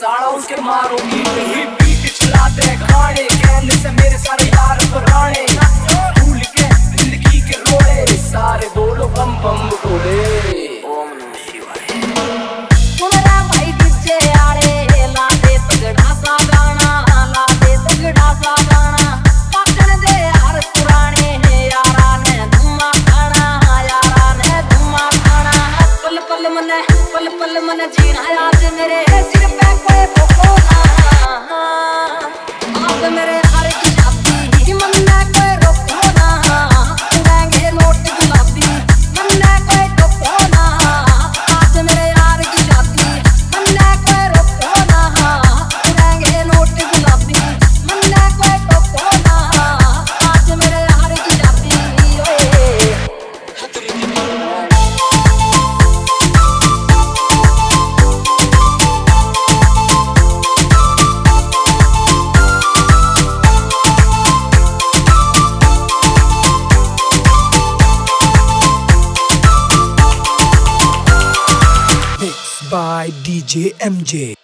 साला उसके मारूंगी नहीं। बीट चला दे खाने कहने से मेरे सारे यार पुराने भूल के जिंदगी के रोड़े सारे बोलो बम बम बोले। ओम नमः शिवाय। मेरा भाई डीजे आड़े ला दे तगड़ा सा गाना, ला दे तगड़ा सा गाना। पकड़ दे यार पुराने यारा ने धुमा खाना, यारा ने धुमा खाना। पल पल मन जीना याद मेरे सिर पे कोई फोको ना। आप मेरे यार की शादी मन में कोई रोको ना। उड़ेंगे नोट गुलाबी मन में कोई टोको ना। आज मेरे यार की शादी मन में कोई रोको ना। उड़ेंगे नोट गुलाबी मन में कोई टोको ना। आज मेरे यार की शादी by DJ MJ।